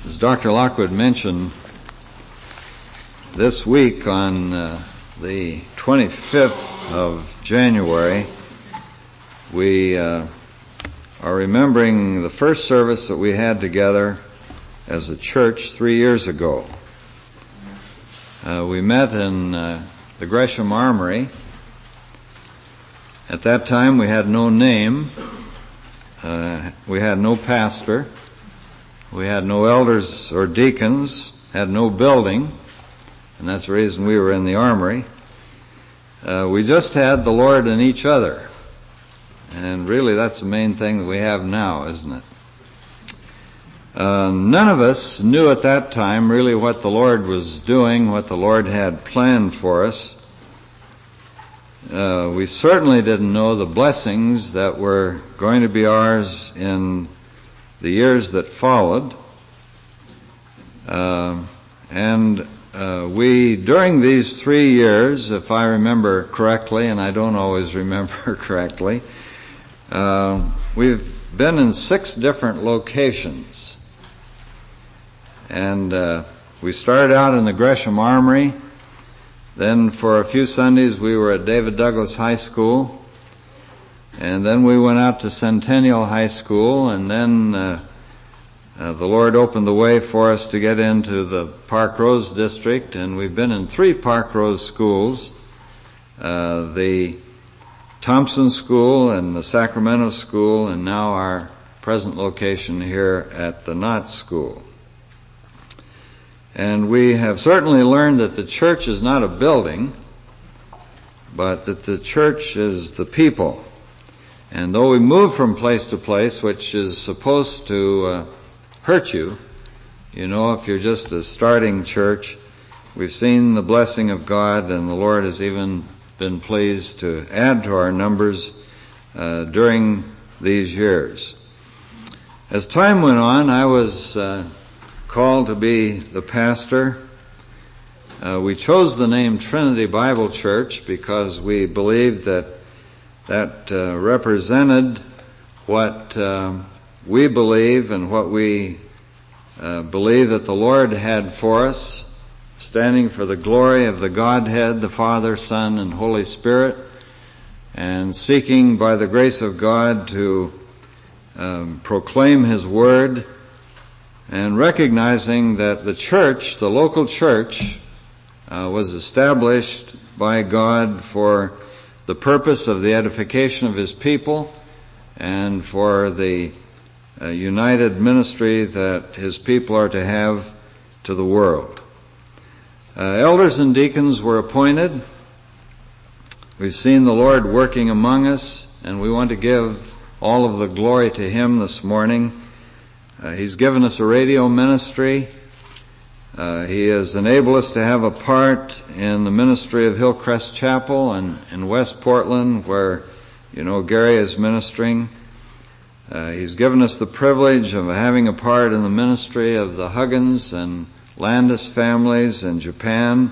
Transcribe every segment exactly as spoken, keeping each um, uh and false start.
As Doctor Lockwood mentioned, this week on uh, the twenty-fifth of January, we uh, are remembering the first service that we had together as a church three years ago. Uh, we met in uh, the Gresham Armory. At that time, we had no name. Uh, we had no pastor. We had no elders or deacons, had no building, and that's the reason we were in the armory. Uh, we just had the Lord and each other. And really that's the main thing that we have now, isn't it? Uh, none of us knew at that time really what the Lord was doing, what the Lord had planned for us. Uh, we certainly didn't know the blessings that were going to be ours in the years that followed. Uh, and uh, we, during these three years, if I remember correctly, and I don't always remember correctly, uh, we've been in six different locations. And uh, we started out in the Gresham Armory. Then for a few Sundays we were at David Douglas High School. And then we went out to Centennial High School, and then uh, uh, the Lord opened the way for us to get into the Park Rose District, and we've been in three Park Rose schools, uh, the Thompson School and the Sacramento School, and now our present location here at the Knott School. And we have certainly learned that the church is not a building, but that the church is the people. And though we move from place to place, which is supposed to uh, hurt you, you know, if you're just a starting church, we've seen the blessing of God, and the Lord has even been pleased to add to our numbers uh, during these years. As time went on, I was uh, called to be the pastor. Uh, we chose the name Trinity Bible Church because we believed that that uh, represented what uh, we believe and what we uh, believe that the Lord had for us, standing for the glory of the Godhead, the Father, Son, and Holy Spirit, and seeking by the grace of God to um, proclaim His Word, and recognizing that the church, the local church, uh, was established by God for the purpose of the edification of His people and for the uh, united ministry that His people are to have to the world. Uh, elders and deacons were appointed. We've seen the Lord working among us, and we want to give all of the glory to Him this morning. Uh, he's given us a radio ministry. Uh, he has enabled us to have a part in the ministry of Hillcrest Chapel and in West Portland, where, you know, Gary is ministering. Uh, he's given us the privilege of having a part in the ministry of the Huggins and Landis families in Japan,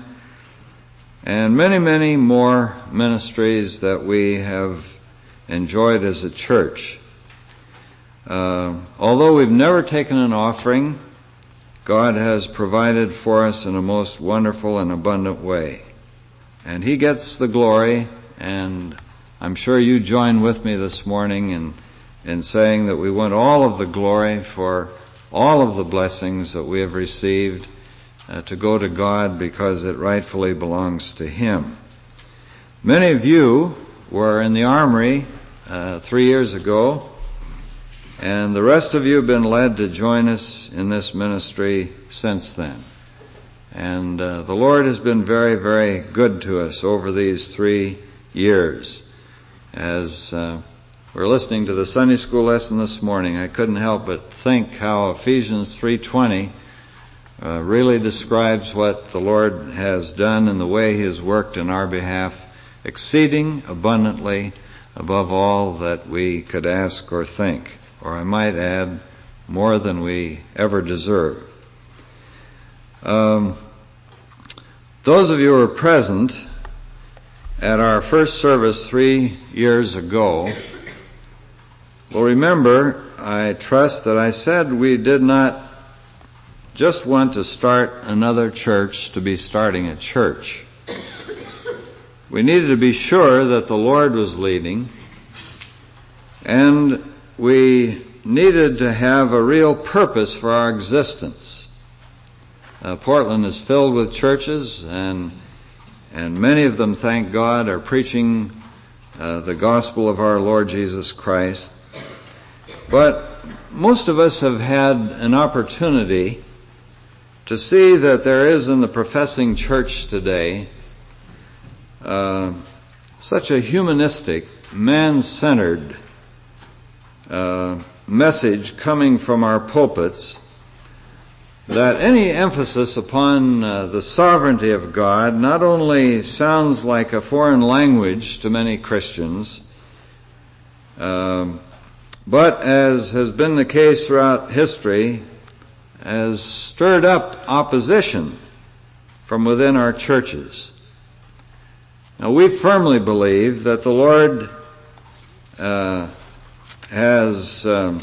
and many, many more ministries that we have enjoyed as a church. Uh, although we've never taken an offering, God has provided for us in a most wonderful and abundant way. And He gets the glory, and I'm sure you join with me this morning in, in saying that we want all of the glory for all of the blessings that we have received uh, to go to God, because it rightfully belongs to Him. Many of you were in the armory uh, three years ago, and the rest of you have been led to join us in this ministry since then. And uh, the Lord has been very, very good to us over these three years. As uh, we're listening to the Sunday school lesson this morning, I couldn't help but think how Ephesians three twenty uh, really describes what the Lord has done and the way He has worked in our behalf, exceeding abundantly above all that we could ask or think. Or I might add, more than we ever deserve. Um, those of you who were present at our first service three years ago will remember, I trust, that I said we did not just want to start another church to be starting a church. We needed to be sure that the Lord was leading, and we needed to have a real purpose for our existence. Uh, Portland is filled with churches, and and many of them, thank God, are preaching uh, the gospel of our Lord Jesus Christ. But most of us have had an opportunity to see that there is in the professing church today uh, such a humanistic, man-centered uh, message coming from our pulpits that any emphasis upon uh, the sovereignty of God not only sounds like a foreign language to many Christians, uh, but as has been the case throughout history, has stirred up opposition from within our churches. Now, we firmly believe that the Lord uh, has um,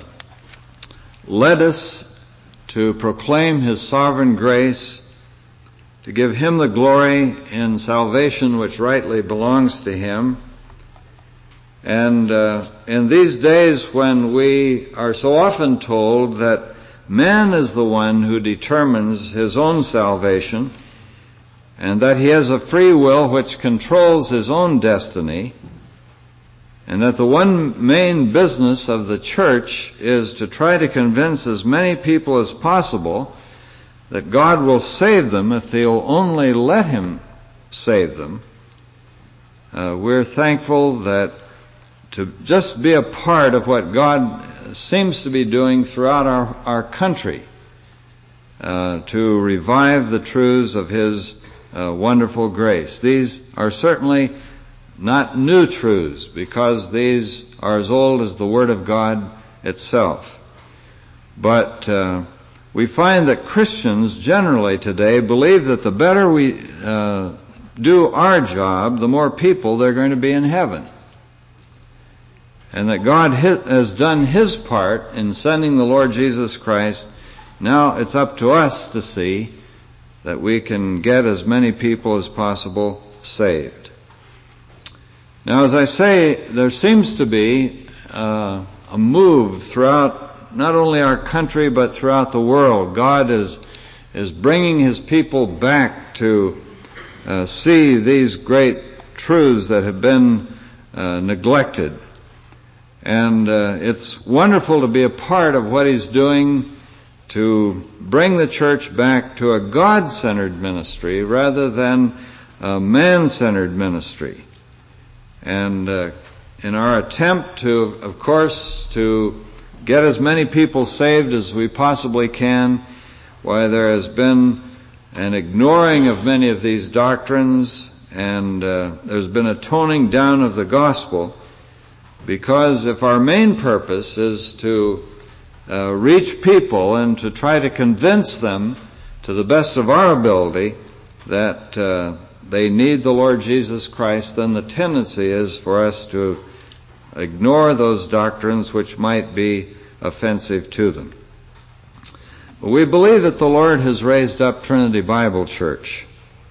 led us to proclaim His sovereign grace, to give Him the glory in salvation which rightly belongs to Him. And uh, in these days when we are so often told that man is the one who determines his own salvation, and that he has a free will which controls his own destiny, and that the one main business of the church is to try to convince as many people as possible that God will save them if they'll only let Him save them. Uh, we're thankful that to just be a part of what God seems to be doing throughout our, our country uh, to revive the truths of His uh, wonderful grace. These are certainly not new truths, because these are as old as the Word of God itself. But uh, we find that Christians generally today believe that the better we uh, do our job, the more people there are going to be in heaven. And that God has done His part in sending the Lord Jesus Christ. Now it's up to us to see that we can get as many people as possible saved. Now, as I say, there seems to be uh, a move throughout not only our country but throughout the world. God is is bringing His people back to uh, see these great truths that have been uh, neglected. And uh, it's wonderful to be a part of what He's doing to bring the church back to a God-centered ministry rather than a man-centered ministry. And uh, in our attempt to, of course, to get as many people saved as we possibly can, why there has been an ignoring of many of these doctrines, and uh, there's been a toning down of the gospel. Because if our main purpose is to uh, reach people and to try to convince them to the best of our ability that uh, they need the Lord Jesus Christ, then the tendency is for us to ignore those doctrines which might be offensive to them. We believe that the Lord has raised up Trinity Bible Church.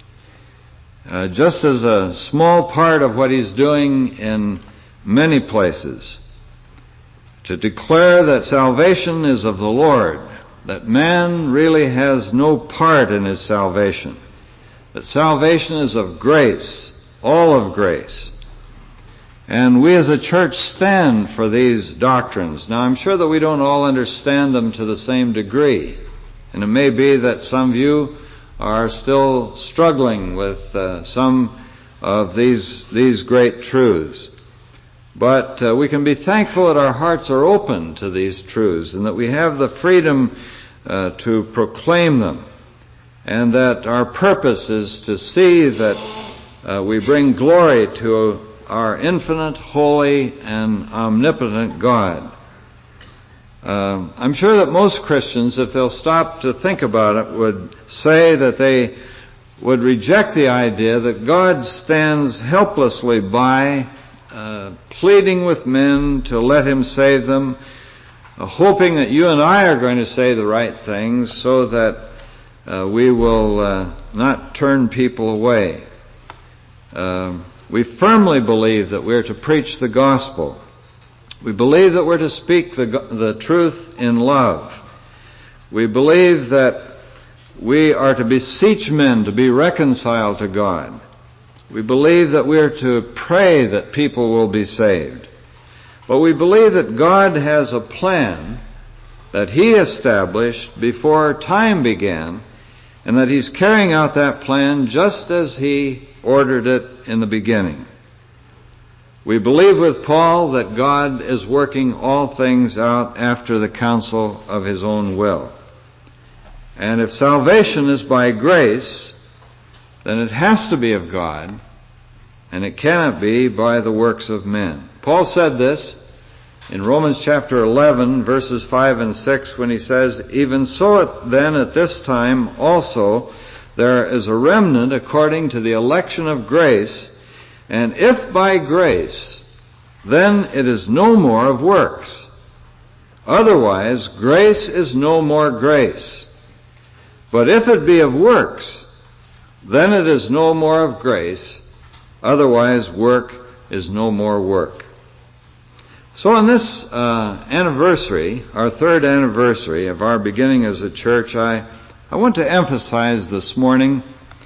Uh, just as a small part of what He's doing in many places, to declare that salvation is of the Lord, that man really has no part in his salvation, that salvation is of grace, all of grace. And we as a church stand for these doctrines. Now, I'm sure that we don't all understand them to the same degree, and it may be that some of you are still struggling with uh, some of these these great truths. But uh, we can be thankful that our hearts are open to these truths and that we have the freedom uh, to proclaim them, and that our purpose is to see that uh, we bring glory to our infinite, holy, and omnipotent God. Uh, I'm sure that most Christians, if they'll stop to think about it, would say that they would reject the idea that God stands helplessly by, uh, pleading with men to let Him save them, uh, hoping that you and I are going to say the right things so that uh, we will uh, not turn people away. Uh, we firmly believe that we're to preach the gospel. We believe that we're to speak the, the truth in love. We believe that we are to beseech men to be reconciled to God. We believe that we are to pray that people will be saved. But we believe that God has a plan that He established before time began, and that He's carrying out that plan just as He ordered it in the beginning. We believe with Paul that God is working all things out after the counsel of His own will. And if salvation is by grace, then it has to be of God, and it cannot be by the works of men. Paul said this in Romans chapter eleven, verses five and six, when he says, "Even so then at this time also there is a remnant according to the election of grace, and if by grace, then it is no more of works. Otherwise, grace is no more grace. But if it be of works, then it is no more of grace. Otherwise, work is no more work." So on this uh, anniversary, our third anniversary of our beginning as a church, I, I want to emphasize this morning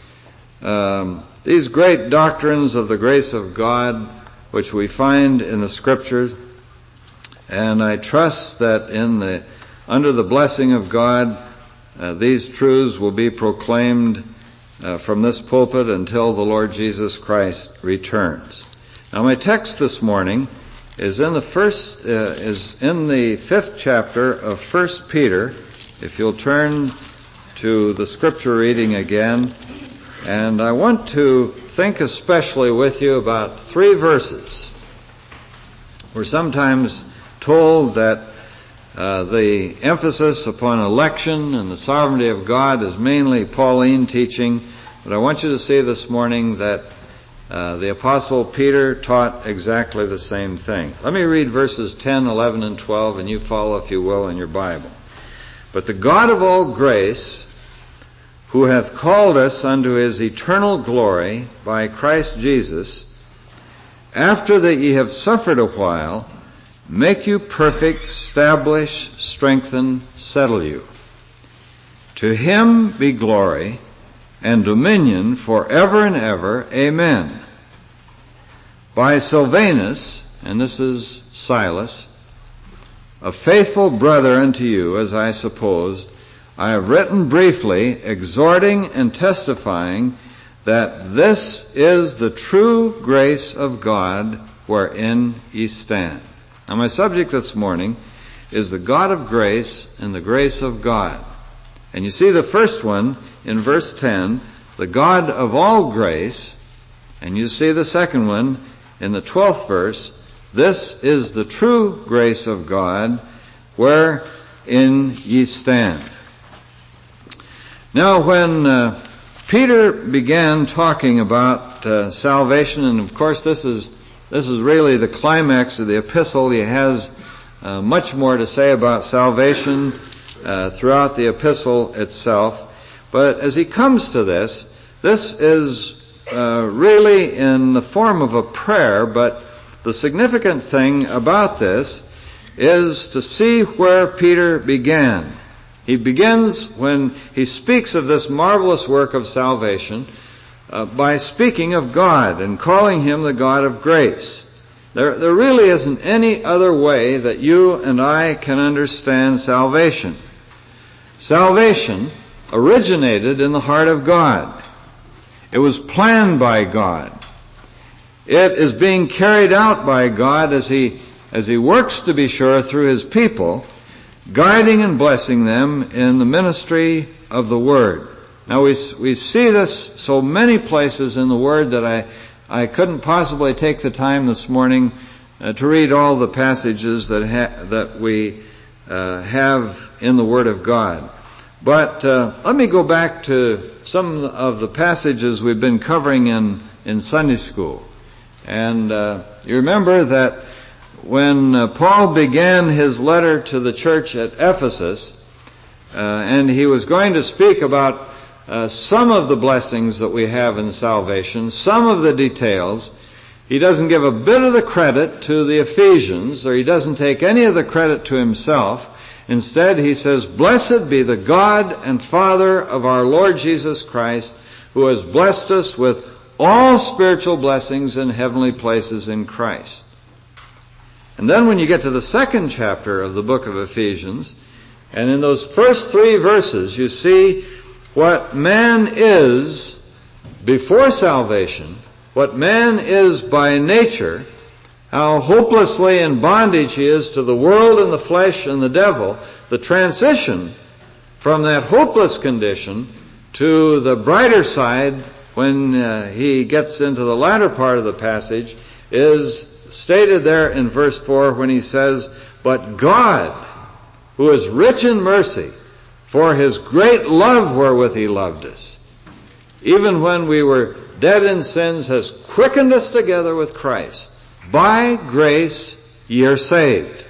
um, these great doctrines of the grace of God which we find in the Scriptures. And I trust that in the under the blessing of God, Uh, these truths will be proclaimed uh, from this pulpit until the Lord Jesus Christ returns. Now, my text this morning is in the first uh, is in the fifth chapter of First Peter. If you'll turn to the scripture reading again, and I want to think especially with you about three verses. We're sometimes told that Uh, the emphasis upon election and the sovereignty of God is mainly Pauline teaching, but I want you to see this morning that uh, the Apostle Peter taught exactly the same thing. Let me read verses ten, eleven, and twelve, and you follow, if you will, in your Bible. "But the God of all grace, who hath called us unto His eternal glory by Christ Jesus, after that ye have suffered a while, make you perfect, establish, strengthen, settle you. To Him be glory and dominion forever and ever. Amen. By Silvanus," and this is Silas, "a faithful brother unto you, as I supposed, I have written briefly, exhorting and testifying that this is the true grace of God wherein ye stand." Now, my subject this morning is the God of grace and the grace of God. And you see the first one in verse ten, the God of all grace, and you see the second one in the twelfth verse, this is the true grace of God wherein ye stand. Now, when uh, Peter began talking about uh, salvation, and of course this is This is really the climax of the epistle. He has uh, much more to say about salvation uh, throughout the epistle itself. But as he comes to this, this is uh, really in the form of a prayer, but the significant thing about this is to see where Peter began. He begins when he speaks of this marvelous work of salvation Uh, by speaking of God and calling Him the God of grace. There, there really isn't any other way that you and I can understand salvation. Salvation originated in the heart of God. It was planned by God. It is being carried out by God as He, as He works, to be sure, through His people, guiding and blessing them in the ministry of the Word. Now, we we see this so many places in the Word that I, I couldn't possibly take the time this morning uh, to read all the passages that ha- that we uh, have in the Word of God. But uh, let me go back to some of the passages we've been covering in, in Sunday school. And uh, you remember that when uh, Paul began his letter to the church at Ephesus, uh, and he was going to speak about uh, some of the blessings that we have in salvation, some of the details, he doesn't give a bit of the credit to the Ephesians, or he doesn't take any of the credit to himself. Instead, he says, "Blessed be the God and Father of our Lord Jesus Christ, who has blessed us with all spiritual blessings in heavenly places in Christ." And then when you get to the second chapter of the book of Ephesians, and in those first three verses, you see what man is before salvation, what man is by nature, how hopelessly in bondage he is to the world and the flesh and the devil. The transition from that hopeless condition to the brighter side when uh, he gets into the latter part of the passage is stated there in verse four when he says, "But God, who is rich in mercy, for his great love wherewith he loved us, even when we were dead in sins, has quickened us together with Christ. By grace ye are saved."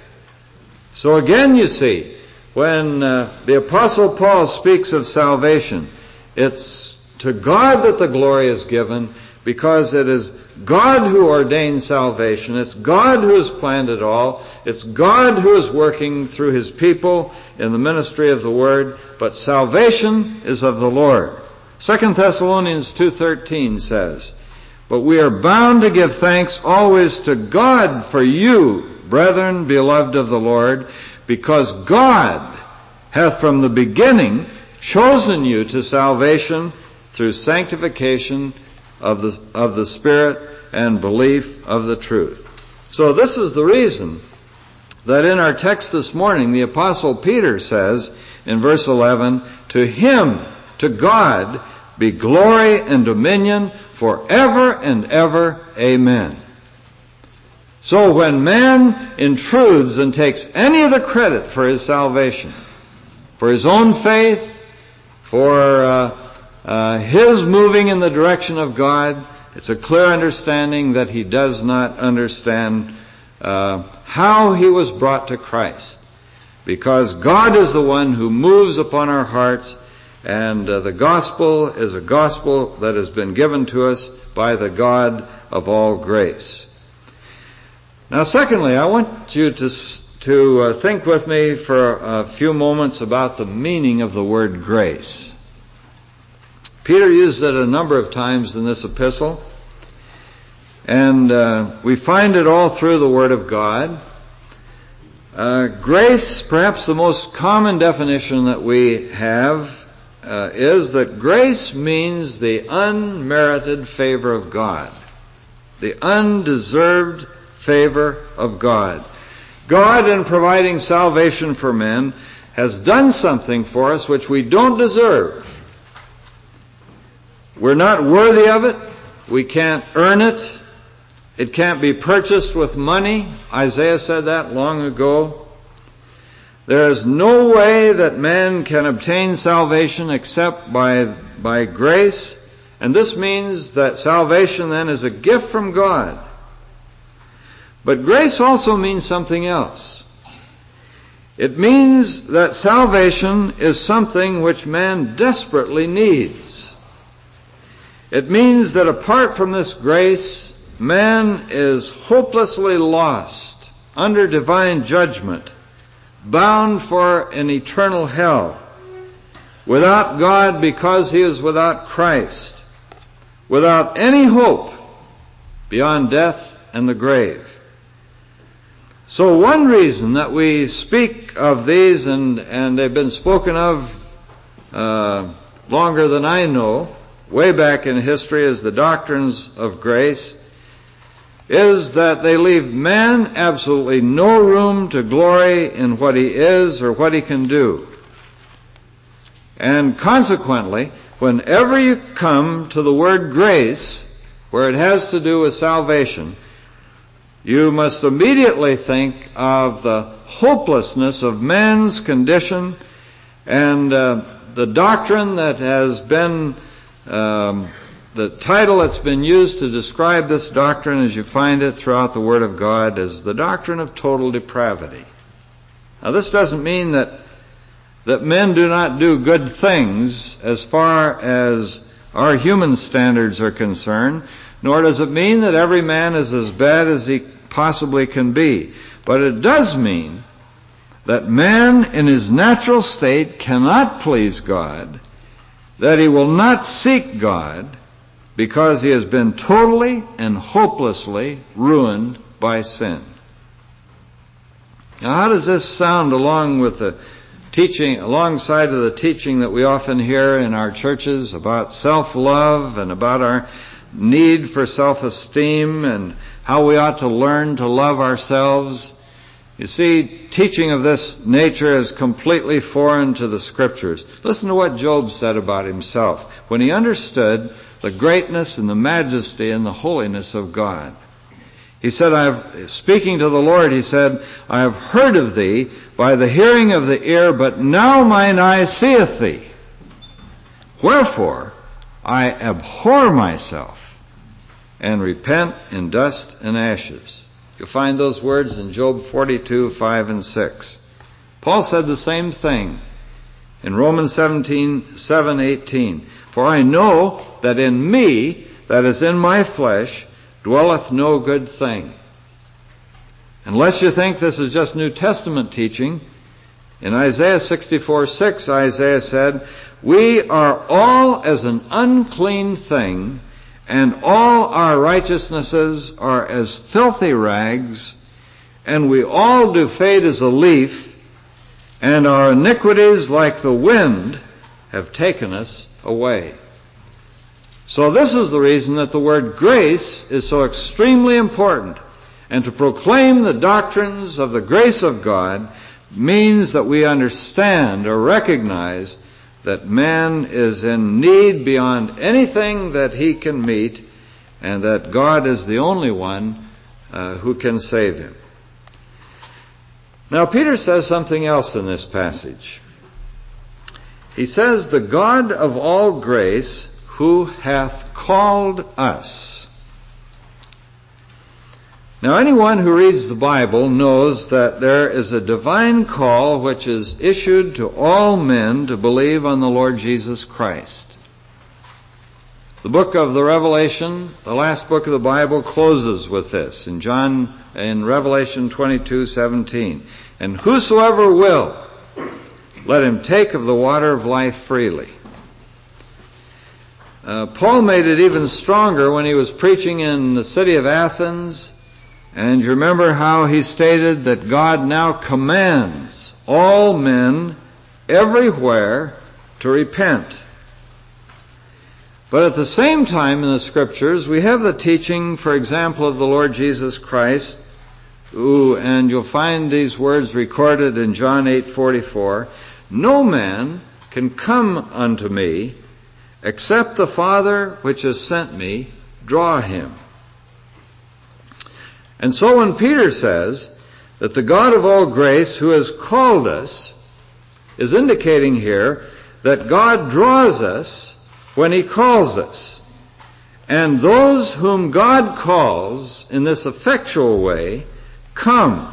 So again, you see, when uh, the Apostle Paul speaks of salvation, it's to God that the glory is given, because it is God who ordained salvation. It's God who has planned it all. It's God who is working through his people in the ministry of the Word. But salvation is of the Lord. Second Thessalonians two thirteen says, "But we are bound to give thanks always to God for you, brethren, beloved of the Lord, because God hath from the beginning chosen you to salvation through sanctification of the, of the Spirit and belief of the truth." So this is the reason that in our text this morning, the Apostle Peter says in verse eleven, "To him, to God, be glory and dominion forever and ever. Amen." So when man intrudes and takes any of the credit for his salvation, for his own faith, for uh, uh, his moving in the direction of God, it's a clear understanding that he does not understand uh, how he was brought to Christ. Because God is the one who moves upon our hearts, and uh, the gospel is a gospel that has been given to us by the God of all grace. Now, secondly, I want you to to uh, think with me for a few moments about the meaning of the word grace. Peter used it a number of times in this epistle, and uh, we find it all through the Word of God. Uh, grace, perhaps the most common definition that we have, uh, is that grace means the unmerited favor of God, the undeserved favor of God. God, in providing salvation for men, has done something for us which we don't deserve. We're not worthy of it. We can't earn it. It can't be purchased with money. Isaiah said that long ago. There is no way that man can obtain salvation except by, by grace. And this means that salvation then is a gift from God. But grace also means something else. It means that salvation is something which man desperately needs. It means that apart from this grace, man is hopelessly lost, under divine judgment, bound for an eternal hell, without God because he is without Christ, without any hope beyond death and the grave. So one reason that we speak of these, and, and they've been spoken of uh, longer than I know, way back in history as the doctrines of grace, is that they leave man absolutely no room to glory in what he is or what he can do. And consequently, whenever you come to the word grace, where it has to do with salvation, you must immediately think of the hopelessness of man's condition and uh, the doctrine that has been um, the title that's been used to describe this doctrine, as you find it throughout the Word of God, is the doctrine of total depravity. Now, this doesn't mean that that men do not do good things as far as our human standards are concerned, nor does it mean that every man is as bad as he possibly can be. But it does mean that man in his natural state cannot please God, that he will not seek God, because he has been totally and hopelessly ruined by sin. Now, how does this sound along with the teaching, alongside of the teaching that we often hear in our churches about self-love and about our need for self-esteem and how we ought to learn to love ourselves? You see, teaching of this nature is completely foreign to the Scriptures. Listen to what Job said about himself when he understood the greatness and the majesty and the holiness of God. He said, I have, speaking to the Lord, he said, I have heard of thee by the hearing of the ear, but now mine eye seeth thee. Wherefore I abhor myself and repent in dust and ashes. You'll find those words in Job forty-two, five and six. Paul said the same thing in Romans seventeen, seven, eighteen. For I know that in me, that is in my flesh, dwelleth no good thing. Unless you think this is just New Testament teaching, in Isaiah sixty-four, six, Isaiah said, we are all as an unclean thing, and all our righteousnesses are as filthy rags, and we all do fade as a leaf, and our iniquities like the wind have taken us away. So this is the reason that the word grace is so extremely important. And to proclaim the doctrines of the grace of God means that we understand or recognize that man is in need beyond anything that he can meet, and that God is the only one uh, who can save him. Now, Peter says something else in this passage. He says, the God of all grace, who hath called us. Now, anyone who reads the Bible knows that there is a divine call which is issued to all men to believe on the Lord Jesus Christ. The book of the Revelation, the last book of the Bible, closes with this in John, in Revelation twenty-two, seventeen. And whosoever will, let him take of the water of life freely. Uh, Paul made it even stronger when he was preaching in the city of Athens. And you remember how he stated that God now commands all men everywhere to repent. But at the same time in the Scriptures, we have the teaching, for example, of the Lord Jesus Christ, who, and you'll find these words recorded in John eight forty-four, no man can come unto me except the Father which has sent me draw him. And so when Peter says that the God of all grace who has called us is indicating here that God draws us when he calls us. And those whom God calls in this effectual way come.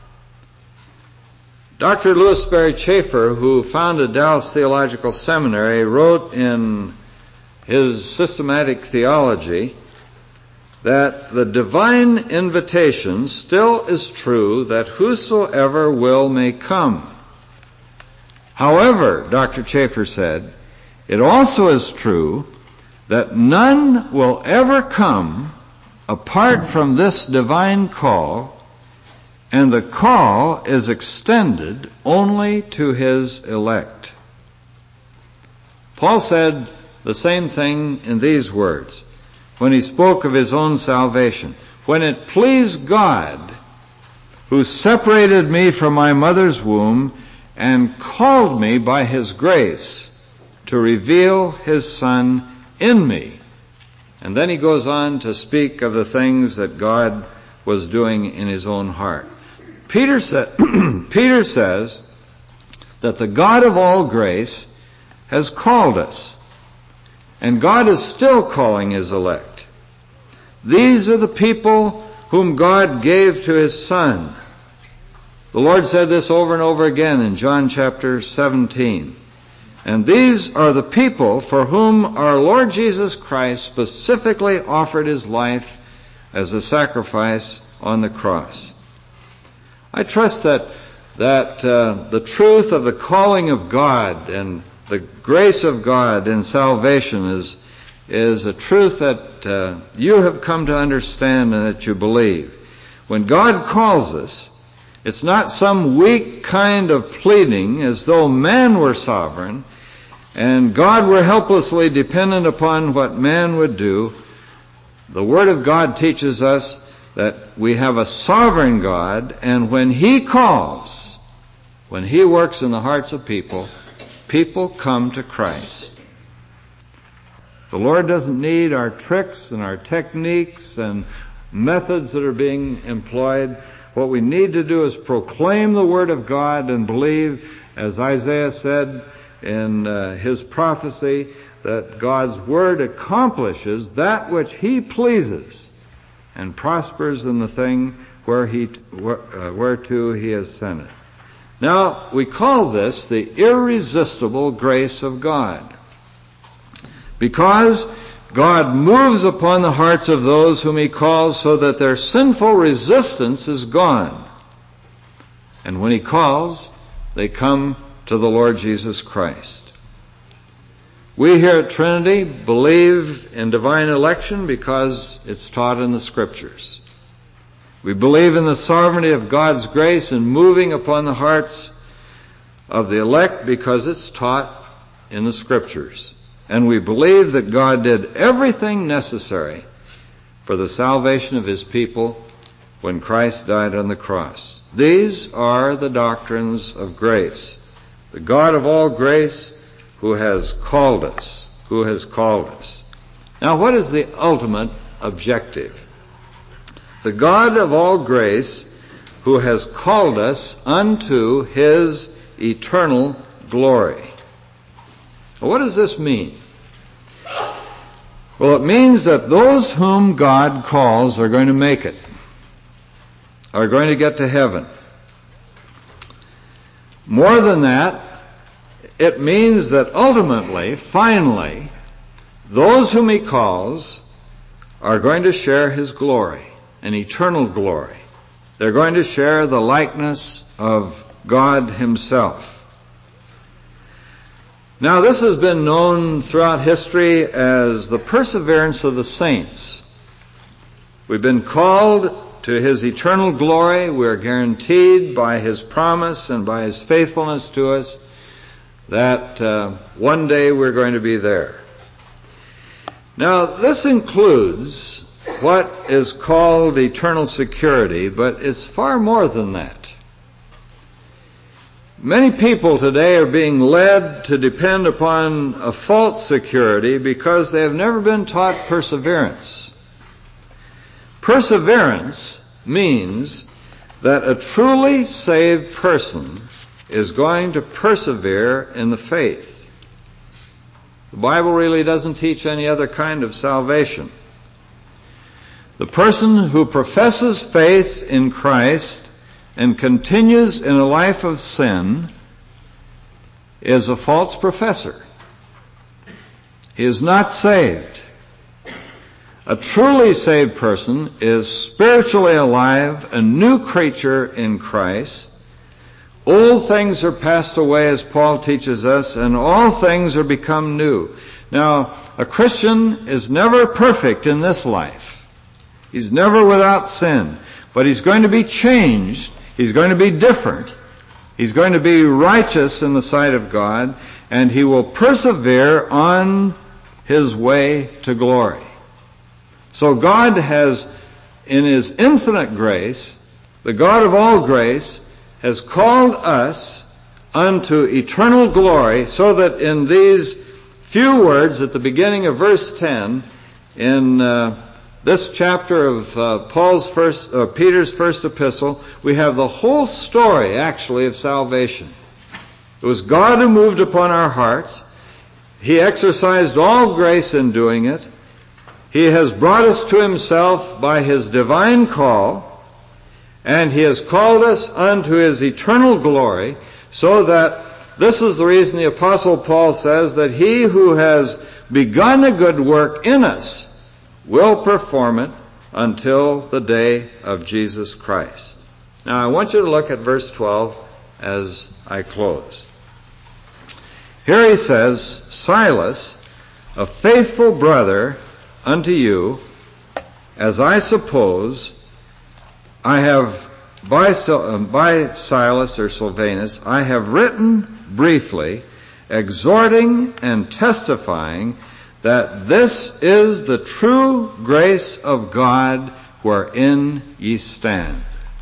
Doctor Louis Sperry Chafer, who founded Dallas Theological Seminary, wrote in his systematic theology that the divine invitation still is true, that whosoever will may come. However, Doctor Chafer said, it also is true that none will ever come apart from this divine call, and the call is extended only to his elect. Paul said the same thing in these words when he spoke of his own salvation. When it pleased God, who separated me from my mother's womb and called me by his grace to reveal his Son in me. And then he goes on to speak of the things that God was doing in his own heart. Peter, sa- Peter says that the God of all grace has called us. And God is still calling His elect. These are the people whom God gave to His Son. The Lord said this over and over again in John chapter seventeen. And these are the people for whom our Lord Jesus Christ specifically offered His life as a sacrifice on the cross. I trust that that uh, the truth of the calling of God and the grace of God in salvation is is a truth that uh, you have come to understand and that you believe. When God calls us, it's not some weak kind of pleading as though man were sovereign and God were helplessly dependent upon what man would do. The Word of God teaches us that we have a sovereign God, and when He calls, when He works in the hearts of people, people come to Christ. The Lord doesn't need our tricks and our techniques and methods that are being employed. What we need to do is proclaim the Word of God and believe, as Isaiah said in uh, his prophecy, that God's Word accomplishes that which He pleases and prospers in the thing where he, where, uh, whereto He has sent it. Now, we call this the irresistible grace of God, because God moves upon the hearts of those whom He calls so that their sinful resistance is gone. And when He calls, they come to the Lord Jesus Christ. We here at Trinity believe in divine election because it's taught in the Scriptures. We believe in the sovereignty of God's grace in moving upon the hearts of the elect because it's taught in the Scriptures. And we believe that God did everything necessary for the salvation of His people when Christ died on the cross. These are the doctrines of grace. The God of all grace who has called us, who has called us. Now, what is the ultimate objective? The God of all grace who has called us unto His eternal glory. What does this mean? Well, it means that those whom God calls are going to make it, are going to get to heaven. More than that, it means that ultimately, finally, those whom He calls are going to share His glory, an eternal glory. They're going to share the likeness of God Himself. Now, this has been known throughout history as the perseverance of the saints. We've been called to His eternal glory. We're guaranteed by His promise and by His faithfulness to us that uh, one day we're going to be there. Now, this includes what is called eternal security, but it's far more than that. Many people today are being led to depend upon a false security because they have never been taught perseverance. Perseverance means that a truly saved person is going to persevere in the faith. The Bible really doesn't teach any other kind of salvation. The person who professes faith in Christ and continues in a life of sin is a false professor. He is not saved. A truly saved person is spiritually alive, a new creature in Christ. Old things are passed away, as Paul teaches us, and all things are become new. Now, a Christian is never perfect in this life. He's never without sin, but he's going to be changed. He's going to be different. He's going to be righteous in the sight of God, and he will persevere on his way to glory. So God has, in His infinite grace, the God of all grace, has called us unto eternal glory, so that in these few words at the beginning of verse ten, in uh, this chapter of uh, Paul's first, uh, Peter's first epistle, we have the whole story, actually, of salvation. It was God who moved upon our hearts. He exercised all grace in doing it. He has brought us to himself by his divine call, and he has called us unto his eternal glory, so that this is the reason the Apostle Paul says that he who has begun a good work in us will perform it until the day of Jesus Christ. Now I want you to look at verse twelve as I close. Here he says, Silas, a faithful brother unto you, as I suppose, I have by, by Silas or Silvanus, I have written briefly, exhorting and testifying that this is the true grace of God wherein ye stand.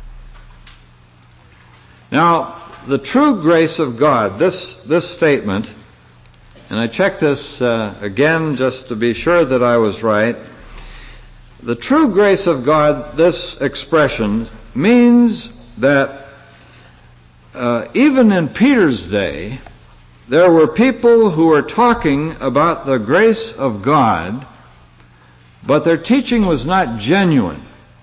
Now, the true grace of God, this, this statement, and I checked this uh, again just to be sure that I was right. The true grace of God, this expression, means that uh, even in Peter's day, there were people who were talking about the grace of God, but their teaching was not genuine.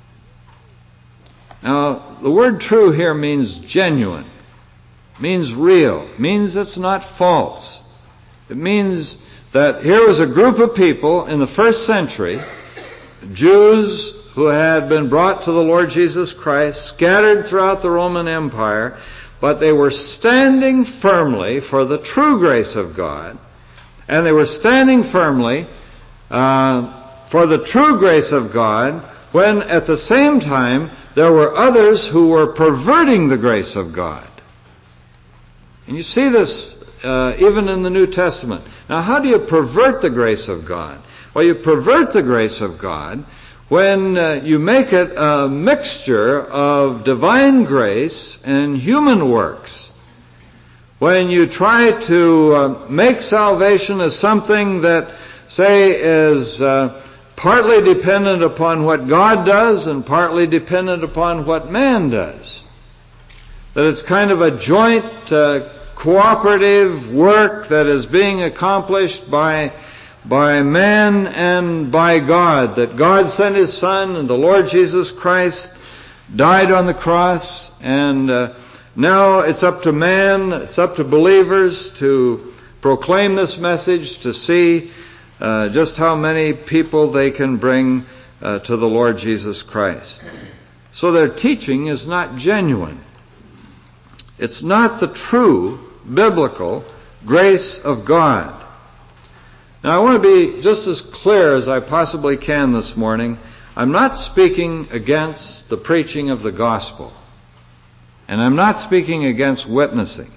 Now, the word true here means genuine, means real, means it's not false. It means that here was a group of people in the first century, Jews who had been brought to the Lord Jesus Christ, scattered throughout the Roman Empire, but they were standing firmly for the true grace of God, and they were standing firmly uh, for the true grace of God when at the same time there were others who were perverting the grace of God. And you see this uh, even in the New Testament. Now, how do you pervert the grace of God? Well, you pervert the grace of God when uh, you make it a mixture of divine grace and human works. When you try to uh, make salvation as something that, say, is uh, partly dependent upon what God does and partly dependent upon what man does. That it's kind of a joint uh, cooperative work that is being accomplished by by man and by God, that God sent his Son and the Lord Jesus Christ died on the cross, and uh, now it's up to man, it's up to believers to proclaim this message, to see uh, just how many people they can bring uh, to the Lord Jesus Christ. So their teaching is not genuine. It's not the true biblical grace of God. Now, I want to be just as clear as I possibly can this morning. I'm not speaking against the preaching of the gospel. And I'm not speaking against witnessing.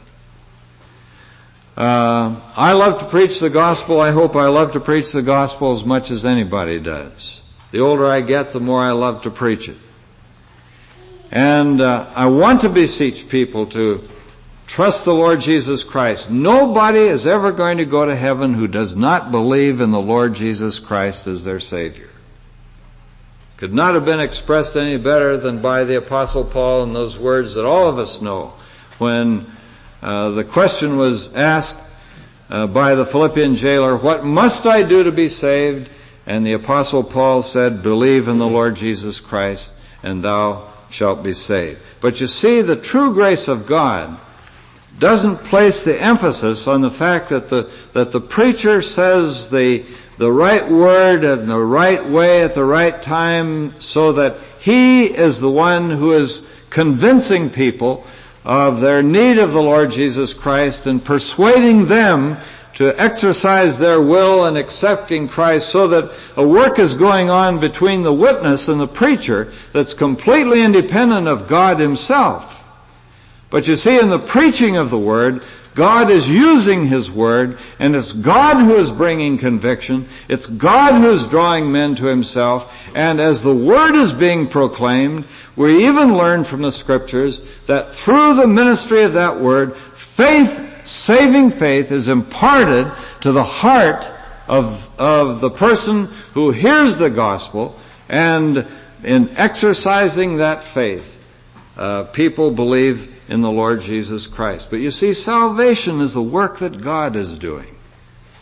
Uh, I love to preach the gospel. I hope I love to preach the gospel as much as anybody does. The older I get, the more I love to preach it. And uh, I want to beseech people to trust the Lord Jesus Christ. Nobody is ever going to go to heaven who does not believe in the Lord Jesus Christ as their Savior. Could not have been expressed any better than by the Apostle Paul in those words that all of us know when uh, the question was asked uh, by the Philippian jailer, what must I do to be saved? And the Apostle Paul said, believe in the Lord Jesus Christ and thou shalt be saved. But you see, the true grace of God doesn't place the emphasis on the fact that the that the preacher says the the right word in the right way at the right time, so that he is the one who is convincing people of their need of the Lord Jesus Christ and persuading them to exercise their will in accepting Christ, so that a work is going on between the witness and the preacher that's completely independent of God himself. But you see, in the preaching of the Word, God is using His Word, and it's God who is bringing conviction. It's God who is drawing men to Himself. And as the Word is being proclaimed, we even learn from the Scriptures that through the ministry of that Word, faith, saving faith, is imparted to the heart of, of the person who hears the gospel, and in exercising that faith, uh, people believe in the Lord Jesus Christ. But you see, salvation is the work that God is doing.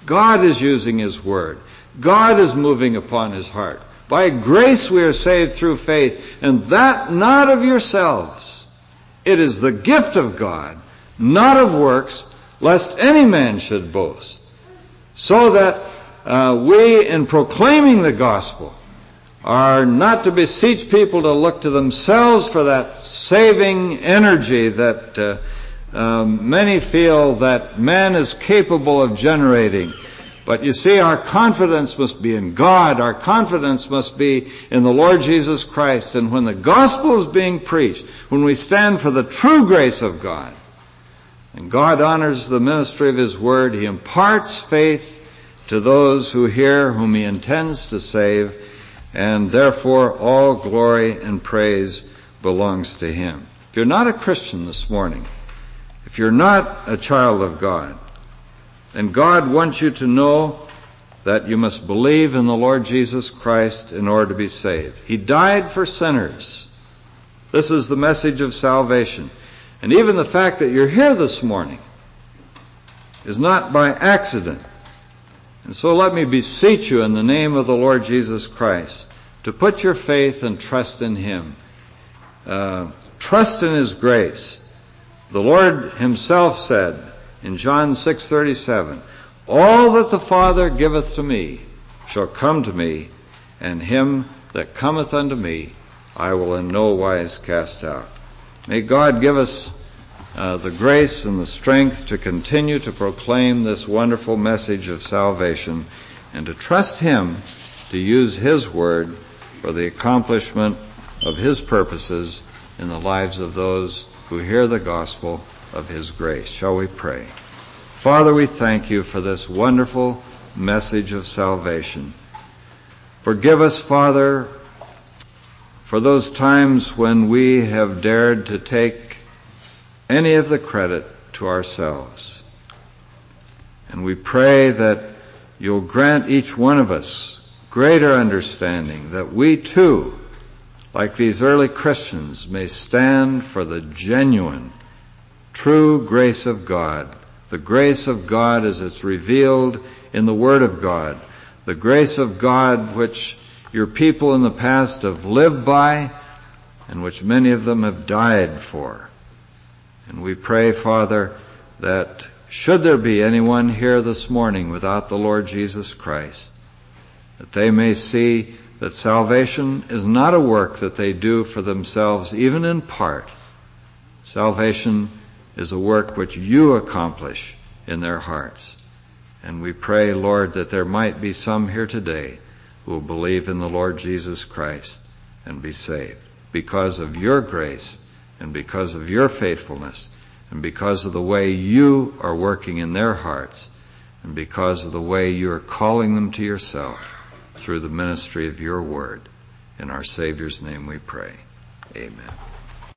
God is using His Word. God is moving upon his heart. By grace we are saved through faith, and that not of yourselves. It is the gift of God, not of works, lest any man should boast. So that uh, we, in proclaiming the gospel, are not to beseech people to look to themselves for that saving energy that uh, um, many feel that man is capable of generating. But you see, our confidence must be in God. Our confidence must be in the Lord Jesus Christ. And when the gospel is being preached, when we stand for the true grace of God, and God honors the ministry of His Word, He imparts faith to those who hear, whom He intends to save, and therefore all glory and praise belongs to Him. If you're not a Christian this morning, if you're not a child of God, then God wants you to know that you must believe in the Lord Jesus Christ in order to be saved. He died for sinners. This is the message of salvation. And even the fact that you're here this morning is not by accident. And so let me beseech you in the name of the Lord Jesus Christ to put your faith and trust in Him. Uh, trust in His grace. The Lord Himself said in John six thirty-seven, all that the Father giveth to me shall come to me, and him that cometh unto me I will in no wise cast out. May God give us uh, the grace and the strength to continue to proclaim this wonderful message of salvation and to trust Him to use His Word for the accomplishment of His purposes in the lives of those who hear the gospel of His grace. Shall we pray? Father, we thank You for this wonderful message of salvation. Forgive us, Father, for those times when we have dared to take any of the credit to ourselves. And we pray that You'll grant each one of us greater understanding, that we too, like these early Christians, may stand for the genuine, true grace of God, the grace of God as it's revealed in the Word of God, the grace of God which Your people in the past have lived by and which many of them have died for. And we pray, Father, that should there be anyone here this morning without the Lord Jesus Christ, that they may see that salvation is not a work that they do for themselves, even in part. Salvation is a work which You accomplish in their hearts. And we pray, Lord, that there might be some here today who will believe in the Lord Jesus Christ and be saved because of Your grace and because of Your faithfulness and because of the way You are working in their hearts and because of the way You are calling them to Yourself through the ministry of Your Word. In our Savior's name we pray. Amen.